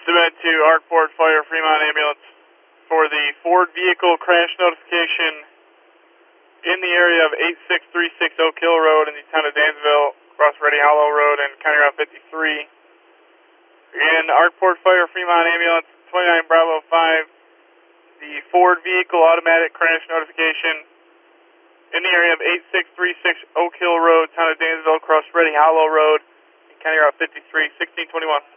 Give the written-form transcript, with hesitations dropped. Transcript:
Submit to Arkport Fire Fremont Ambulance for the Ford vehicle crash notification in the area of 8636 Oak Hill Road in the town of Dansville, across Ready Hollow Road and County Route 53. Again, Arkport Fire Fremont Ambulance 29 Bravo 5, the Ford vehicle automatic crash notification in the area of 8636 Oak Hill Road, town of Dansville, across Ready Hollow Road and County Route 53, 1621.